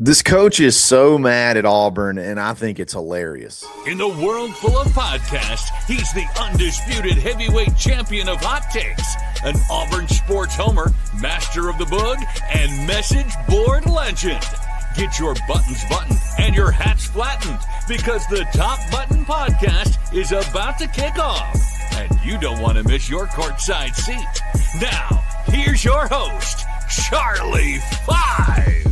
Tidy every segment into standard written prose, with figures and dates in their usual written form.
This coach is so mad at Auburn, and I think it's hilarious. In the world full of podcasts, he's the undisputed heavyweight champion of hot takes, an Auburn sports homer, master of the boog, and message board legend. Get your buttons buttoned and your hats flattened, because the Top Button Podcast is about to kick off, and you don't want to miss your courtside seat. Now, here's your host, Charlie Five.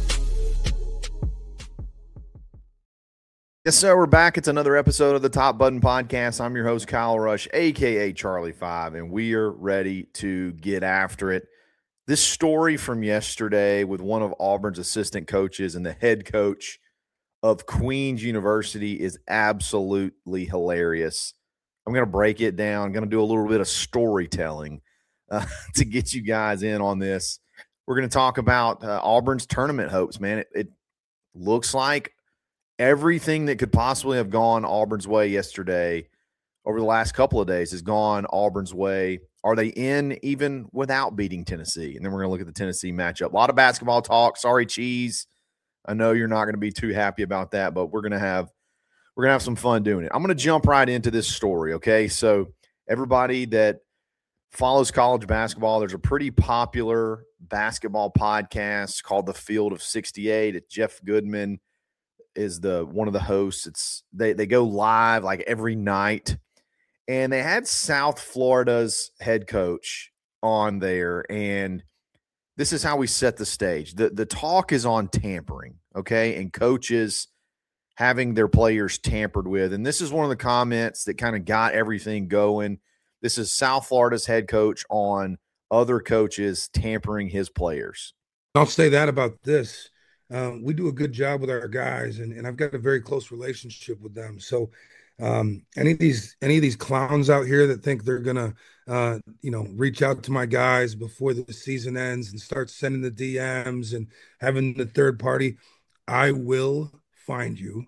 Yes, sir. We're back. It's another episode of the Top Button Podcast. I'm your host, Kyle Rush, a.k.a. Charlie Five, and we are ready to get after it. This story from yesterday with one of Auburn's assistant coaches and the head coach of Queens University is absolutely hilarious. I'm going to break it down. I'm going to do a little bit of storytelling to get you guys in on this. We're going to talk about Auburn's tournament hopes, man. It looks like everything that could possibly have gone Auburn's way yesterday over the last couple of days has gone Auburn's way. Are they in even without beating Tennessee? And then we're going to look at the Tennessee matchup. A lot of basketball talk. Sorry, Cheese. I know you're not going to be too happy about that, but we're going to have some fun doing it. I'm going to jump right into this story, okay? So everybody that follows college basketball, there's a pretty popular basketball podcast called The Field of 68. It's Jeff Goodman is one of the hosts. They go live like every night, and they had South Florida's head coach on there, and this is how we set the stage. The talk is on tampering, okay, and coaches having their players tampered with, and this is one of the comments that kind of got everything going. This is South Florida's head coach on other coaches tampering his players. I'll say that about this. We do a good job with our guys, and I've got a very close relationship with them. So any of these clowns out here that think they're gonna reach out to my guys before the season ends and start sending the DMs and having the third party, I will find you.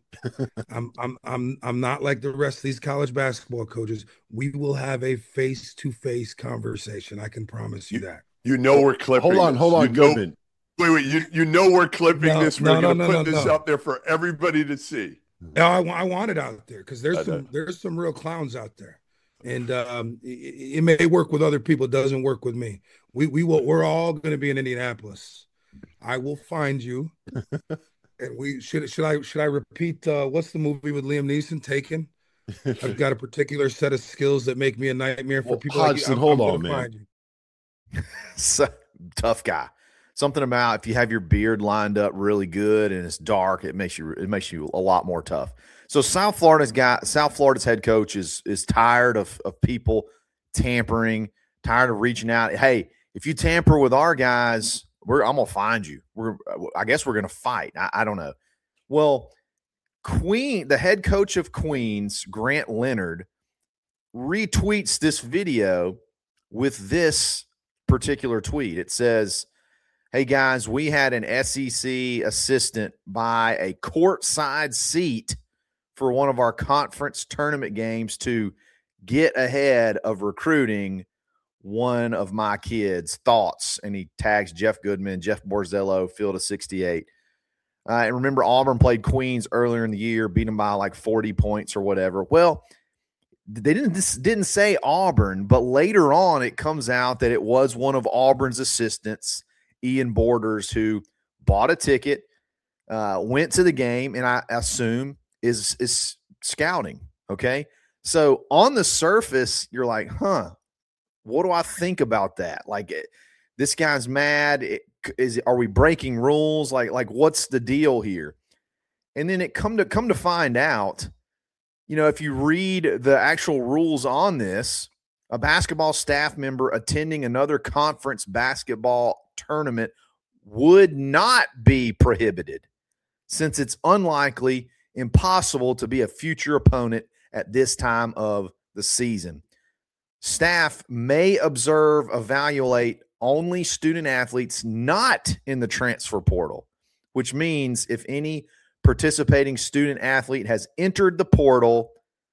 I'm not like the rest of these college basketball coaches. We will have a face-to-face conversation. I can promise you that. You know we're clipping. Hold on, Goodman. Wait, you know we're clipping this. We're going to put this out there for everybody to see. No, I want it out there because there's some real clowns out there, and it may work with other people. It doesn't work with me. We're all going to be in Indianapolis. I will find you, and we should I repeat? What's the movie with Liam Neeson? Taken. I've got a particular set of skills that make me a nightmare for people. Hodgson, hold on, man. So, tough guy. Something about if you have your beard lined up really good and it's dark, it makes you a lot more tough. So South Florida's head coach is tired of people tampering, tired of reaching out. Hey, if you tamper with our guys, I'm gonna find you. I guess we're gonna fight. I don't know. Well, the head coach of Queens, Grant Leonard, retweets this video with this particular tweet. It says, "Hey guys, we had an SEC assistant buy a courtside seat for one of our conference tournament games to get ahead of recruiting one of my kids. Thoughts?" And he tags Jeff Goodman, Jeff Borzello, Field of 68. And remember, Auburn played Queens earlier in the year, beat them by like 40 points or whatever. Well, they didn't say Auburn, but later on it comes out that it was one of Auburn's assistants, Ian Borders, who bought a ticket, went to the game, and I assume is scouting, okay? So on the surface, you're like, what do I think about that? Like, this guy's mad. Are we breaking rules? Like what's the deal here? And then it come to find out, if you read the actual rules on this, a basketball staff member attending another conference basketball tournament would not be prohibited, since it's unlikely, impossible to be a future opponent at this time of the season. Staff may observe, evaluate only student athletes not in the transfer portal, which means if any participating student athlete has entered the portal,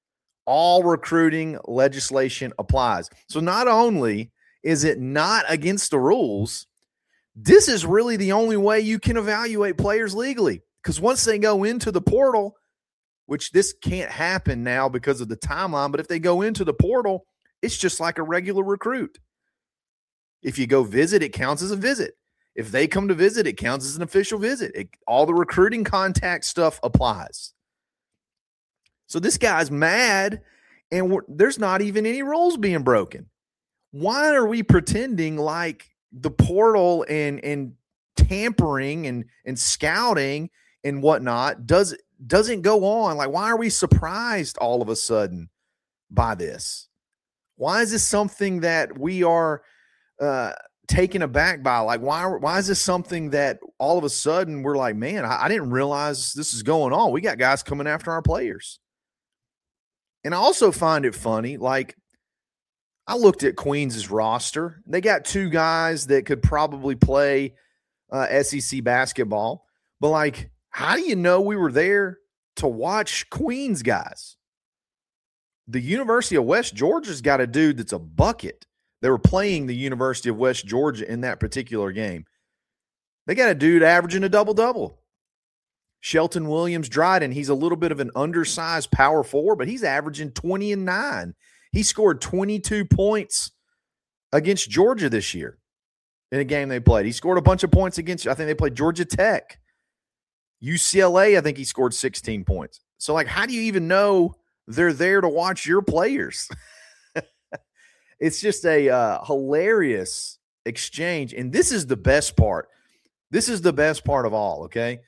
all recruiting legislation applies. So not only is it not against the rules, this is really the only way you can evaluate players legally. Because once they go into the portal, which this can't happen now because of the timeline, but if they go into the portal, it's just like a regular recruit. If you go visit, it counts as a visit. If they come to visit, it counts as an official visit. All the recruiting contact stuff applies. So this guy's mad, and there's not even any rules being broken. Why are we pretending like the portal and tampering and scouting and whatnot doesn't go on? Like, why are we surprised all of a sudden by this? Why is this something that we are taken aback by? Like, why is this something that all of a sudden we're like, man, I didn't realize this is going on. We got guys coming after our players. And I also find it funny, like, I looked at Queens' roster. They got 2 guys that could probably play SEC basketball. But, like, how do you know we were there to watch Queens guys? The University of West Georgia's got a dude that's a bucket. They were playing the University of West Georgia in that particular game. They got a dude averaging a double-double. Shelton Williams-Dryden, he's a little bit of an undersized power forward, but he's averaging 20 and 9. He scored 22 points against Georgia this year in a game they played. He scored a bunch of points against, I think they played Georgia Tech. UCLA, I think he scored 16 points. So, like, how do you even know they're there to watch your players? It's just a hilarious exchange. And this is the best part. This is the best part of all, okay?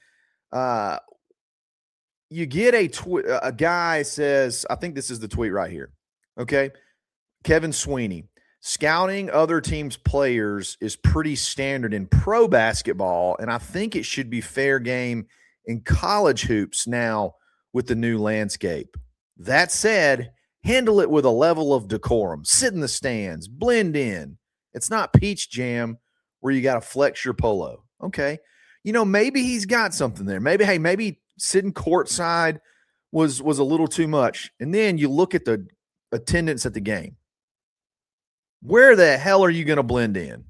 You get a guy says, I think this is the tweet right here. Okay. Kevin Sweeney, scouting other teams' players is pretty standard in pro basketball, and I think it should be fair game in college hoops now with the new landscape. That said, handle it with a level of decorum. Sit in the stands, blend in. It's not Peach Jam where you got to flex your polo. Okay. Maybe he's got something there. Maybe sitting courtside was a little too much. And then you look at the attendance at the game. Where the hell are you going to blend in?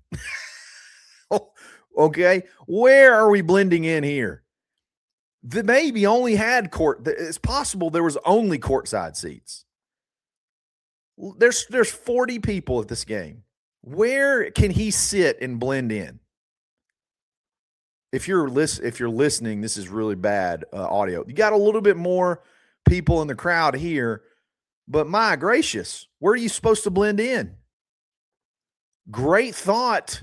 Okay. Where are we blending in here? The maybe only had court. It's possible there was only courtside seats. There's 40 people at this game. Where can he sit and blend in? If you're listening, this is really bad audio. You got a little bit more people in the crowd here, but my gracious, where are you supposed to blend in? Great thought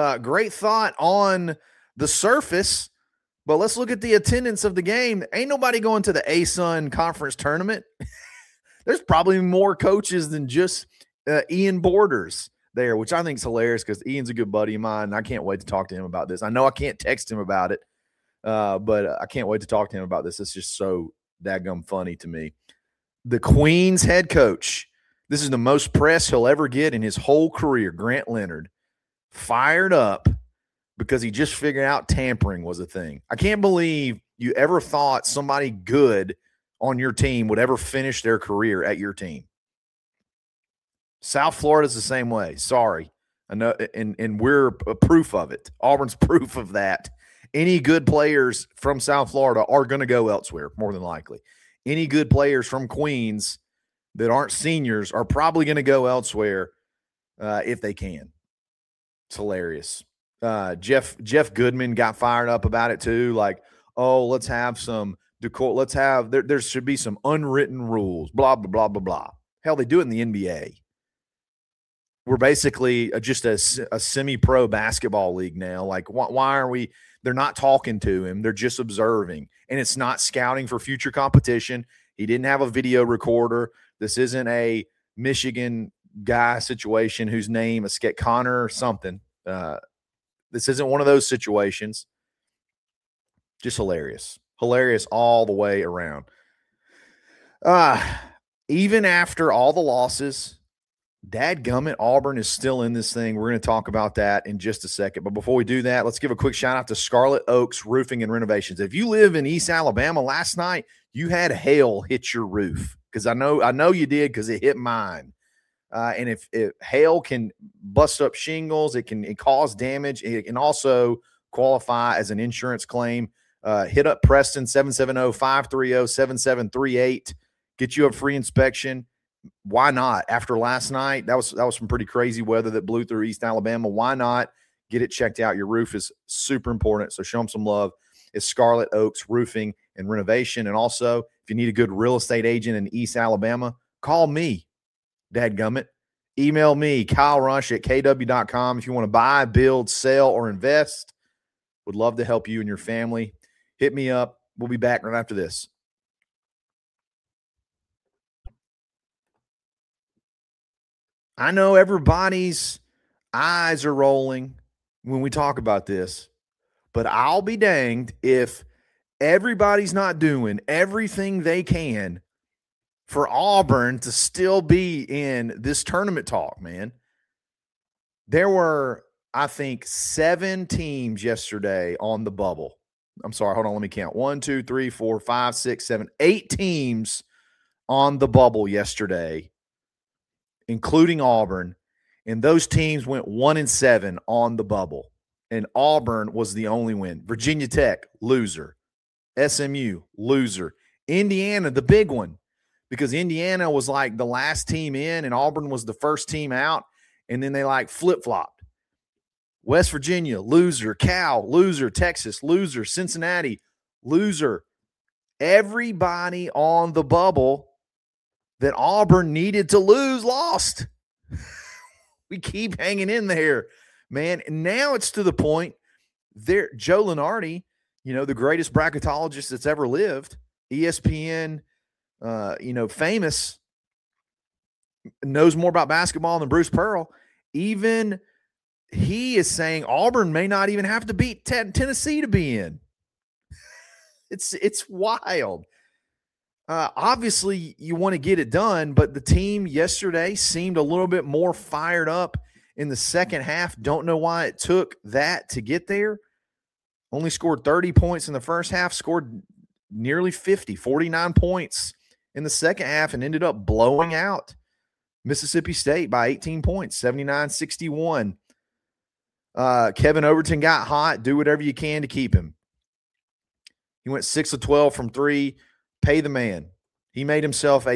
on the surface, but let's look at the attendance of the game. Ain't nobody going to the ASUN conference tournament. There's probably more coaches than just Ian Borders there, which I think is hilarious because Ian's a good buddy of mine, and I can't wait to talk to him about this. I know I can't text him about it, but I can't wait to talk to him about this. It's just so daggum funny to me. The Queens head coach, this is the most press he'll ever get in his whole career, Grant Leonard, fired up because he just figured out tampering was a thing. I can't believe you ever thought somebody good on your team would ever finish their career at your team. South Florida's the same way. Sorry. I know, and we're a proof of it. Auburn's proof of that. Any good players from South Florida are going to go elsewhere, more than likely. Any good players from Queens that aren't seniors are probably going to go elsewhere if they can. It's hilarious. Jeff Goodman got fired up about it too. Like, oh, let's have some decor. Let's have there should be some unwritten rules. Blah blah blah blah blah. Hell, they do it in the NBA. We're basically just a semi-pro basketball league now. Like, why are we? They're not talking to him. They're just observing, and it's not scouting for future competition. He didn't have a video recorder. This isn't a Michigan guy situation whose name is Connor or something. This isn't one of those situations. Just hilarious. Hilarious all the way around. Even after all the losses, dadgummit, Auburn is still in this thing. We're going to talk about that in just a second. But before we do that, let's give a quick shout out to Scarlet Oaks Roofing and Renovations. If you live in East Alabama, last night you had hail hit your roof, because I know you did, because it hit mine. And if hail can bust up shingles, it can cause damage. It can also qualify as an insurance claim. Hit up Preston 770-530-7738. Get you a free inspection. Why not? After last night, that was some pretty crazy weather that blew through East Alabama. Why not get it checked out? Your roof is super important, so show them some love. It's Scarlet Oaks Roofing and Renovation. And also, if you need a good real estate agent in East Alabama, call me, dadgummit. Email me, Kyle Rush at kw.com. If you want to buy, build, sell, or invest, would love to help you and your family. Hit me up. We'll be back right after this. I know everybody's eyes are rolling when we talk about this, but I'll be danged if everybody's not doing everything they can for Auburn to still be in this tournament talk, man. There were, I think, 7 teams yesterday on the bubble. I'm sorry, hold on, let me count. 1, 2, 3, 4, 5, 6, 7, 8 teams on the bubble yesterday, including Auburn, and those teams went 1-7 on the bubble, and Auburn was the only win. Virginia Tech, loser. SMU, loser. Indiana, the big one, because Indiana was like the last team in, and Auburn was the first team out, and then they like flip-flopped. West Virginia, loser. Cal, loser. Texas, loser. Cincinnati, loser. Everybody on the bubble that Auburn needed to lose lost. We keep hanging in there, man. And now it's to the point there. Joe Lunardi, the greatest bracketologist that's ever lived, ESPN, famous, knows more about basketball than Bruce Pearl. Even he is saying Auburn may not even have to beat Tennessee to be in. It's wild. Obviously, you want to get it done, but the team yesterday seemed a little bit more fired up in the second half. Don't know why it took that to get there. Only scored 30 points in the first half, scored nearly 49 points in the second half, and ended up blowing out Mississippi State by 18 points, 79-61. Kevin Overton got hot. Do whatever you can to keep him. He went 6 of 12 from 3. Pay the man. He's made himself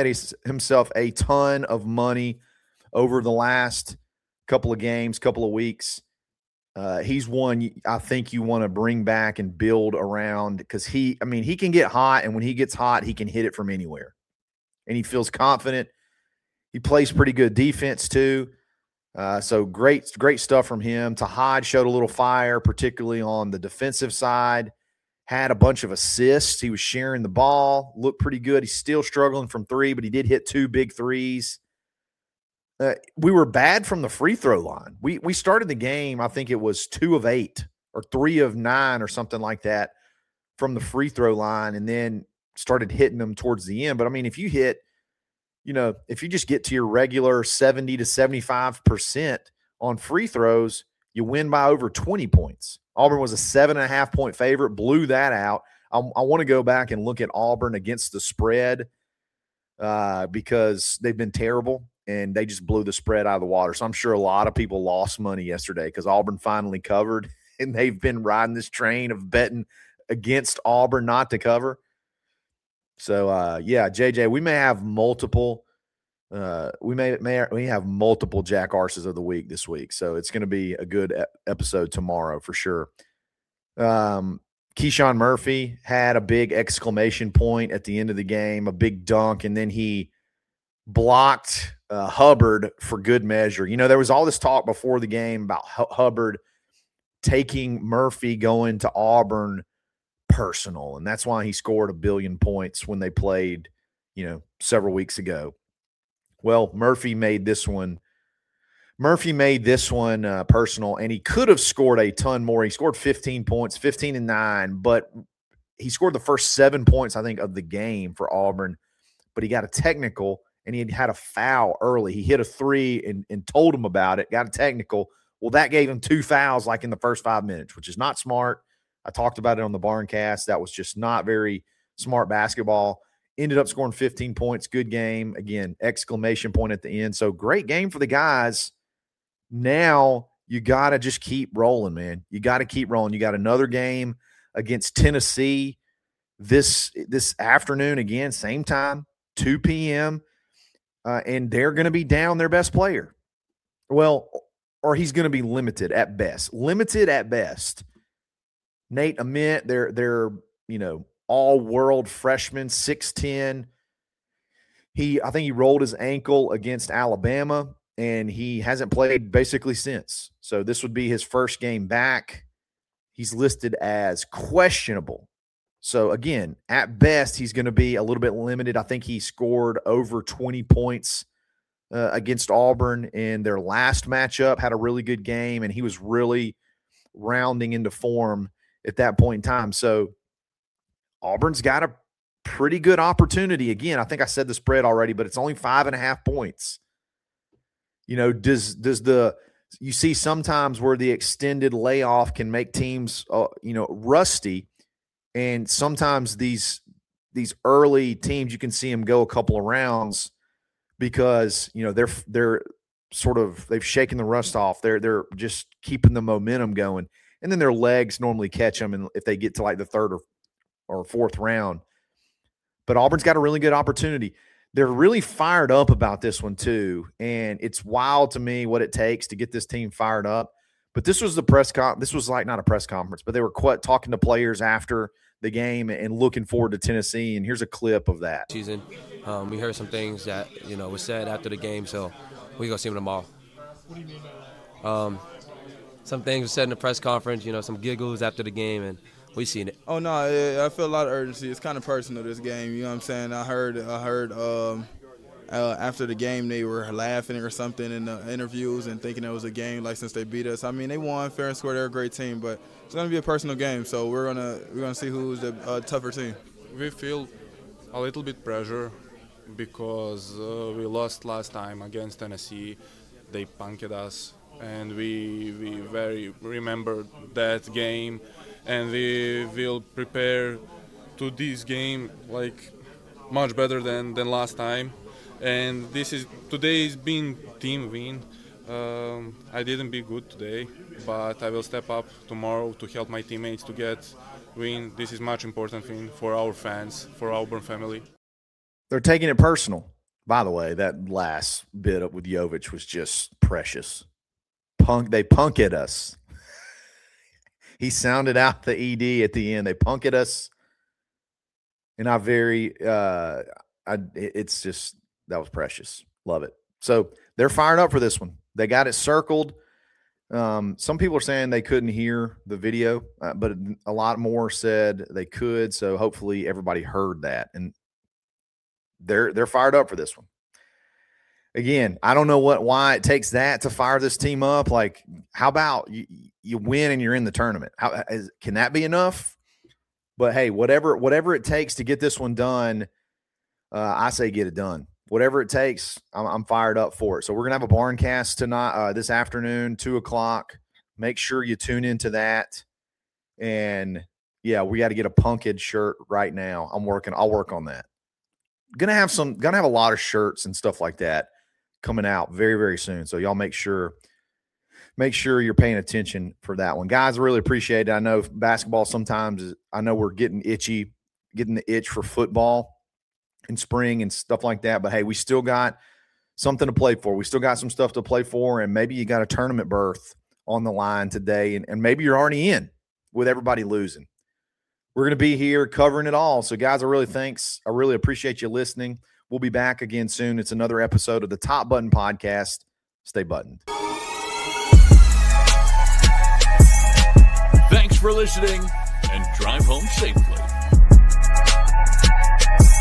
a ton of money over the last couple of games, couple of weeks. He's one I think you want to bring back and build around, because he can get hot, and when he gets hot, he can hit it from anywhere. And he feels confident. He plays pretty good defense too. So great stuff from him. Tahad showed a little fire, particularly on the defensive side. Had a bunch of assists. He was sharing the ball. Looked pretty good. He's still struggling from 3, but he did hit 2 big threes. We were bad from the free throw line. We started the game, I think it was 2 of 8 or 3 of 9 or something like that from the free throw line, and then started hitting them towards the end. But, if you hit, if you just get to your regular 70 to 75% on free throws, you win by over 20 points. Auburn was a 7.5-point favorite, blew that out. I want to go back and look at Auburn against the spread because they've been terrible, and they just blew the spread out of the water. So I'm sure a lot of people lost money yesterday because Auburn finally covered, and they've been riding this train of betting against Auburn not to cover. So, JJ, we may have multiple we have multiple Jack Arses of the week this week. So it's going to be a good episode tomorrow for sure. Keyshawn Murphy had a big exclamation point at the end of the game, a big dunk, and then he blocked Hubbard for good measure. There was all this talk before the game about Hubbard taking Murphy going to Auburn personal, and that's why he scored 1 billion points when they played, several weeks ago. Well, Murphy made this one personal, and he could have scored a ton more. He scored 15 points, 15 and 9, but he scored the first 7 points, I think, of the game for Auburn. But he got a technical, and he had a foul early. He hit a 3 and told him about it, got a technical. Well, that gave him 2 fouls like in the first 5 minutes, which is not smart. I talked about it on the Barncast. That was just not very smart basketball. ended up scoring 15 points. Good game. Again, exclamation point at the end. So great game for the guys. Now you got to just keep rolling, man. You got to keep rolling. You got another game against Tennessee this afternoon, again, same time, 2 p.m., and they're going to be down their best player. Well, or he's going to be limited at best. Nate Ament, they're all-world freshman, 6'10". I think he rolled his ankle against Alabama, and he hasn't played basically since. So this would be his first game back. He's listed as questionable. So, again, at best, he's going to be a little bit limited. I think he scored over 20 points against Auburn in their last matchup, had a really good game, and he was really rounding into form at that point in time. So, Auburn's got a pretty good opportunity. Again, I think I said the spread already, but it's only 5.5 points. You see sometimes where the extended layoff can make teams, rusty. And sometimes these early teams, you can see them go a couple of rounds because, they're they've shaken the rust off. They're just keeping the momentum going. And then their legs normally catch them if they get to like the third or fourth round. But Auburn's got a really good opportunity. They're really fired up about this one too. And it's wild to me what it takes to get this team fired up. But this was this was like not a press conference, but they were talking to players after the game and looking forward to Tennessee. And here's a clip of that. Season, we heard some things that were said after the game, so we're gonna see them tomorrow. What do you mean by that? Some things were said in the press conference, some giggles after the game, and we seen it. Oh no, I feel a lot of urgency. It's kind of personal, this game. You know what I'm saying? I heard. After the game, they were laughing or something in the interviews and thinking it was a game like since they beat us. I mean, they won fair and square. They're a great team, but it's going to be a personal game. So we're gonna see who's the tougher team. We feel a little bit pressure because we lost last time against Tennessee. They punked us, and we very remember that game, and we will prepare to this game like much better than last time. And today's been team win. I didn't be good today, but I will step up tomorrow to help my teammates to get win. This is much important thing for our fans, for Auburn family. They're taking it personal. By the way, that last bit with Jovic was just precious. They punked us. He sounded out the ED at the end. They punked us. And it's just, that was precious. Love it. So they're fired up for this one. They got it circled. Some people are saying they couldn't hear the video, but a lot more said they could. So hopefully everybody heard that, and they're fired up for this one. Again, I don't know why it takes that to fire this team up. Like, how about you win and you're in the tournament? Can that be enough? But hey, whatever it takes to get this one done, I say get it done. Whatever it takes, I'm fired up for it. So we're going to have a Barncast tonight, this afternoon, 2:00. Make sure you tune into that. And, yeah, we got to get a Punked shirt right now. I'll work on that. Gonna have a lot of shirts and stuff like that coming out very, very soon. So y'all make sure you're paying attention for that one. Guys, I really appreciate it. I know basketball sometimes we're getting the itch for football in spring and stuff like that. But, hey, we still got something to play for. We still got some stuff to play for, and maybe you got a tournament berth on the line today, and maybe you're already in with everybody losing. We're going to be here covering it all. So, guys, I really appreciate you listening. We'll be back again soon. It's another episode of the Top Button Podcast. Stay buttoned. Thanks for listening, and drive home safely.